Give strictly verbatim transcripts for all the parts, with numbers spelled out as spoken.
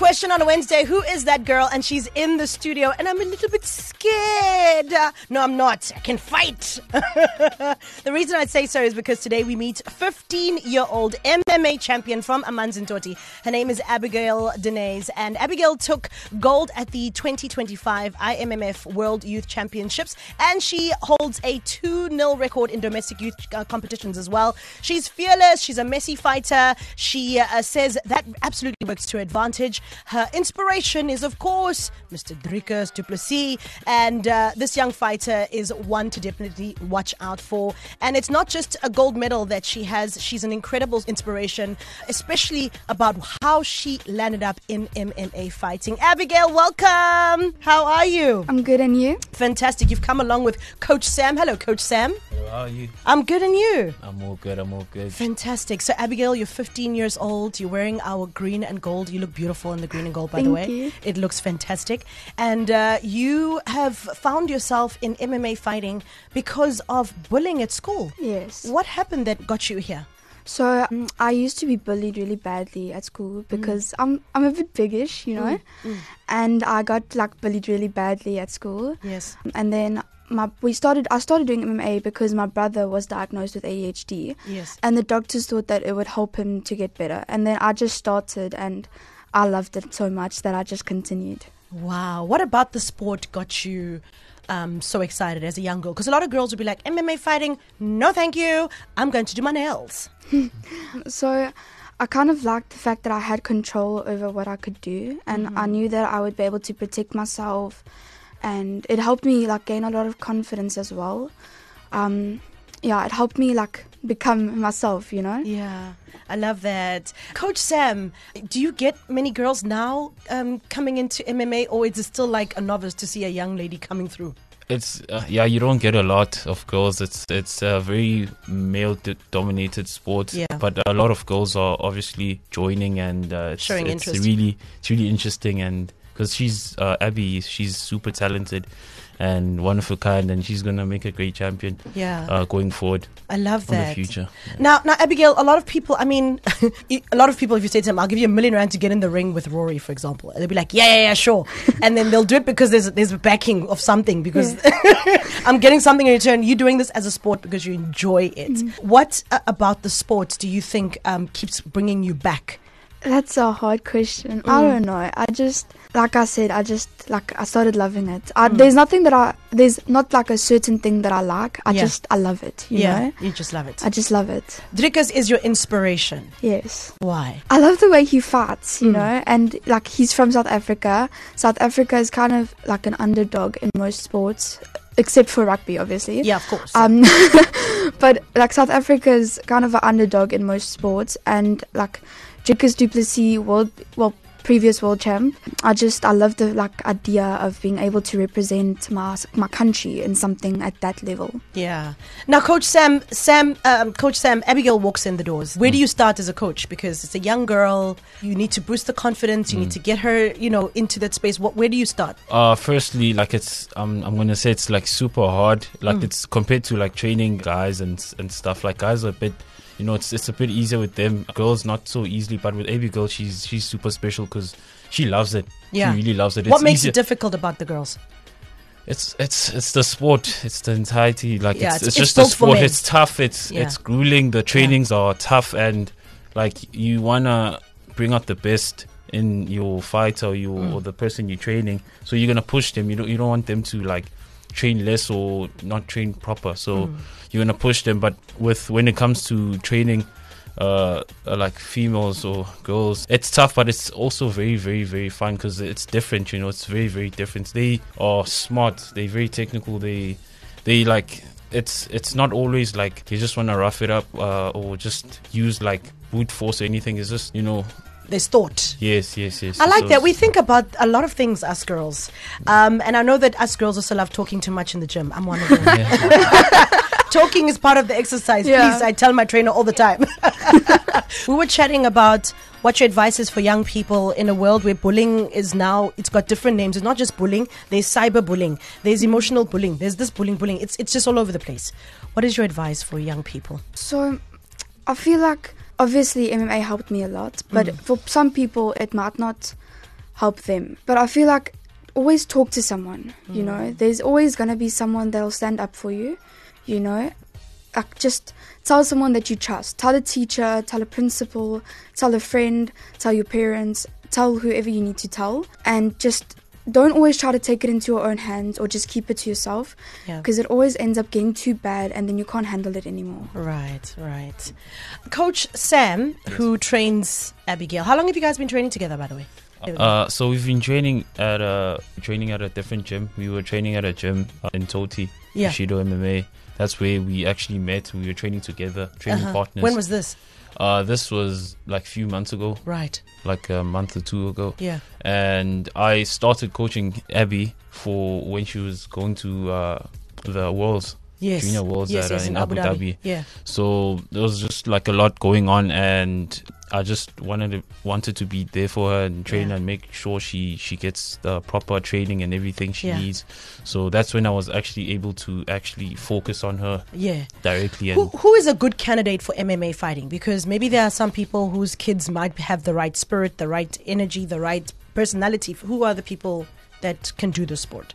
question on a Wednesday. Who is that girl? And she's in the studio, and I'm a little bit scared. Uh, no, I'm not. I can fight. The reason I say so is because today we meet fifteen-year-old M M A champion from Amanzimtoti. Her name is Abigail Denez, and Abigail took gold at the twenty twenty-five I M M F World Youth Championships, and she holds a two nil record in domestic youth uh, competitions as well. She's fearless. She's a messy fighter. She uh, says that absolutely works to her advantage. Her inspiration is, of course, Mister Dricus du Plessis, and uh, this young fighter is one to definitely watch out for. And it's not just a gold medal that she has. She's an incredible inspiration, especially about how she landed up in M M A fighting. Abigail, welcome. How are you? I'm good, and you? Fantastic. You've come along with Coach Sam. Hello, Coach Sam. Hello, how are you? I'm good, and you? I'm all good, I'm all good. Fantastic. So, Abigail, you're fifteen years old. You're wearing our green and gold. You look beautiful in the green and gold, by Thank the way. you. It looks fantastic. And uh, you have found yourself in M M A fighting because of bullying at school. Yes. What happened that got you here? So um, I used to be bullied really badly at school because mm. I'm I'm a bit biggish, you know, Mm. Mm. and I got like bullied really badly at school. Yes. And then my we started I started doing M M A because my brother was diagnosed with A D H D. Yes. And the doctors thought that it would help him to get better. And then I just started, and I loved it so much that I just continued. Wow. What about the sport got you um, so excited as a young girl? Because a lot of girls would be like, M M A fighting, no thank you. I'm going to do my nails. So I kind of liked the fact that I had control over what I could do, and Mm-hmm. I knew that I would be able to protect myself, and it helped me like gain a lot of confidence as well. Um, yeah, it helped me like become myself, you know. Yeah, I love that. Coach Sam, do you get many girls now um, coming into M M A, or is it still like a novice to see a young lady coming through? It's uh, yeah, you don't get a lot of girls. It's it's a very male-dominated sport. Yeah. But a lot of girls are obviously joining, and uh, it's, Showing it's interest. really it's really interesting, and because she's uh, Abby, she's super talented and one of a kind, and she's gonna make a great champion. Yeah. Uh, going forward. I love in that. the future. Now, now, Abigail, a lot of people, I mean, a lot of people, if you say to them, I'll give you a million rand to get in the ring with Rory, for example, they'll be like, yeah, yeah, yeah, sure. And then they'll do it because there's there's a backing of something, because I'm getting something in return. You're doing this as a sport because you enjoy it. Mm-hmm. What uh, about the sport do you think um, keeps bringing you back? That's a hard question. Mm. I don't know. I just, like I said, I just, like, I started loving it. I, Mm. There's nothing that I, there's not like a certain thing that I like. I Yeah. just, I love it, you yeah, know? you just love it. I just love it. Dricus is your inspiration. Yes. Why? I love the way he fights, you Mm. know, and like he's from South Africa. South Africa is kind of like an underdog in most sports, except for rugby, obviously. Yeah, of course. Um, but like South Africa is kind of an underdog in most sports, and like Dricus du Plessis, world, well, previous world champ. I just, I love the like idea of being able to represent my my country in something at that level. Yeah. Now, Coach Sam, Sam, um, Coach Sam, Abigail walks in the doors. Where do you start as a coach? Because it's a young girl. You need to boost the confidence. You Mm. need to get her, you know, into that space. What? Where do you start? Uh, firstly, like it's, um, I'm gonna say it's like super hard. Like Mm. it's compared to like training guys and and stuff. Like guys are a bit, you know, it's it's a bit easier with them. Girls not so easily, but with Abigail, she's she's super special because she loves it. Yeah. She really loves it. What It's makes easier. it difficult about the girls? It's it's it's the sport. It's the entirety. Like Yeah, it's, it's- it's, it's just the built for sport. men. It's tough. It's Yeah. it's grueling. The trainings are tough, and like you wanna bring out the best in your fighter or your Mm. or the person you're training. So you're gonna push them. You don't you don't want them to like train less or not train proper. So Mm. you're gonna push them. But with when it comes to training, uh, uh, like females or girls, it's tough, but it's also very, very, very fun because it's different. You know, it's very, very different. They are smart. They're very technical. They, they like. It's it's not always like they just want to rough it up uh, or just use like brute force or anything. It's just, you know. There's thought. Yes, yes, yes. I like So that. We think about a lot of things, us girls. Um, and I know that us girls also love talking too much in the gym. I'm one of them. yeah. Talking is part of the exercise. Yeah. Please, I tell my trainer all the time. We were chatting about what your advice is for young people in a world where bullying is now, it's got different names. It's not just bullying. There's cyberbullying. There's emotional bullying. There's this bullying, bullying. It's, it's just all over the place. What is your advice for young people? So I feel like obviously M M A helped me a lot, but Mm. for some people it might not help them. But I feel like always talk to someone, you Mm. know. There's always going to be someone that'll stand up for you, you know. Like, just tell someone that you trust. Tell a teacher, tell a principal, tell a friend, tell your parents, tell whoever you need to tell. And just don't always try to take it into your own hands or just keep it to yourself, Yeah. because it always ends up getting too bad and then you can't handle it anymore. Right, right. Coach Sam, who trains Abigail, how long have you guys been training together, by the way? Uh, so we've been training at a training at a different gym. We were training at a gym uh, in Toti, Yeah. Bushido M M A. That's where we actually met. We were training together, training Uh-huh. partners. When was this? Uh, this was like a few months ago, Right. like a month or two ago. Yeah. And I started coaching Abby for when she was going to uh, the Worlds, Yes. Junior Worlds yes, at, yes, uh, in Abu Dhabi. Yeah. So there was just like a lot going on, and I just wanted to, wanted to be there for her and train Yeah. and make sure she, she gets the proper training and everything she Yeah. needs. So that's when I was actually able to actually focus on her Yeah. directly. Who, And who is a good candidate for M M A fighting? Because maybe there are some people whose kids might have the right spirit, the right energy, the right personality. Who are the people that can do the sport?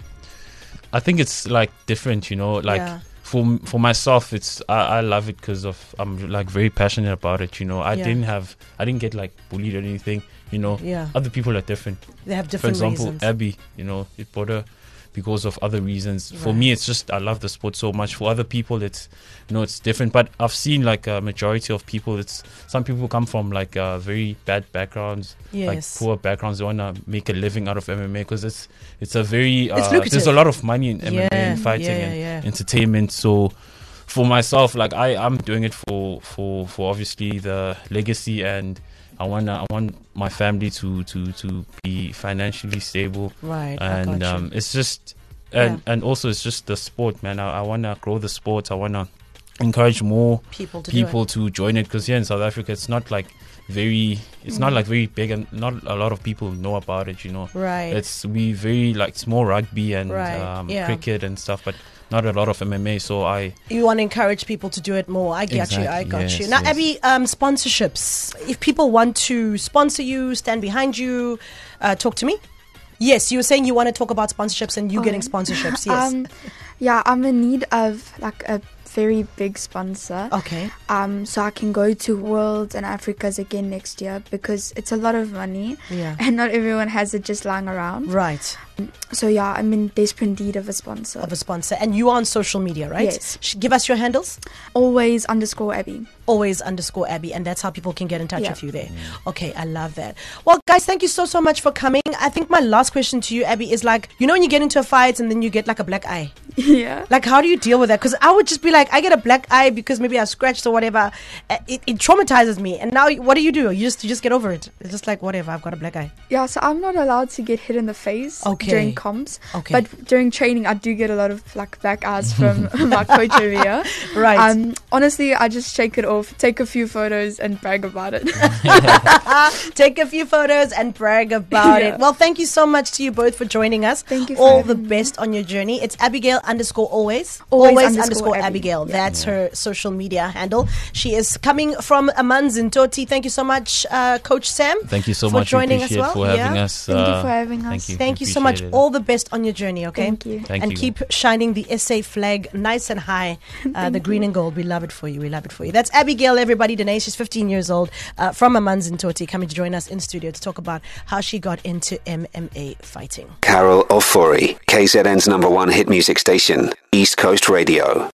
I think it's like different, you know, like Yeah. for for myself, it's I, I love it because of I'm like very passionate about it. You know, I Yeah. didn't have I didn't get like bullied or anything. You know, Yeah. other people are different. They have For different example, reasons. Abby, you know, it brought her because of other reasons. For Right. me, it's just I love the sport so much. For other people, it's you know, it's different. But I've seen like a majority of people. It's some people come from like uh, very bad backgrounds, like Yes. poor backgrounds. They wanna make a living out of M M A because it's it's a very uh, It's lucrative. there's a lot of money in M M A Yeah, and fighting yeah, and yeah. entertainment. So for myself, like I I'm doing it for for for obviously the legacy, and I want I want my family to to to be financially stable. Right. I And got you. um, it's just and Yeah. and also it's just the sport, man. I, I want to grow the sport. I want to encourage more people to people do to join it, because here in South Africa it's not like very it's not Mm. like very big, and not a lot of people know about it, you know. it. Right. It's we very like it's more rugby and Right, um, yeah. cricket and stuff, but not a lot of M M A. So I You want to encourage people to do it more. I get you. I Exactly, got yes, you. Now, yes. Abby, um, sponsorships. If people want to sponsor you, stand behind you, uh, talk to me. Yes, you were saying you want to talk about sponsorships and you Oh. getting sponsorships. Yes. Um, yeah, I'm in need of like a very big sponsor. okay. Um, so I can go to Worlds and Africa's again next year, because it's a lot of money Yeah. and not everyone has it just lying around. Right. So yeah, I'm in desperate need of a sponsor. Of a sponsor. And you are on social media, right? Yes. Sh- Give us your handles. Always underscore Abby. Always underscore Abby. And that's how people can get in touch Yeah. with you there. Okay. I love that. Well, guys, thank you so, so much for coming. I think my last question to you, Abby, is like, you know, when you get into a fight and then you get like a black eye. Yeah. Like, how do you deal with that? Because I would just be like, I get a black eye because maybe I scratched or whatever. Uh, It, it traumatizes me. And now, what do you do? You just you just get over it. It's just like, whatever, I've got a black eye. Yeah, so I'm not allowed to get hit in the face Okay. during comps. Okay. But during training, I do get a lot of like black eyes from my coach over here. Right. Um, honestly, I just shake it off, take a few photos, and brag about it. Take a few photos and brag about Yeah. it. Well, thank you so much to you both for joining us. Thank you for All having the me. best on your journey. It's Abigail underscore always. Always underscore, underscore Abby. Abigail. That's her social media handle. She is coming from Amans in Toti. Thank you so much, uh, Coach Sam. thank you so For much. We joining us appreciate well, for having yeah. us. Thank you uh, for having us. Thank you. Thank you so Appreciate much. it. All the best on your journey, okay? Thank you. Thank and you. keep shining the S A flag nice and high, uh, the green and gold. We love it for you. We love it for you. That's Abigail, everybody. Danae, she's fifteen years old, uh, from Amans in Toti, coming to join us in studio to talk about how she got into M M A fighting. Carol Ofori, K Z N's number one hit music station, East Coast Radio.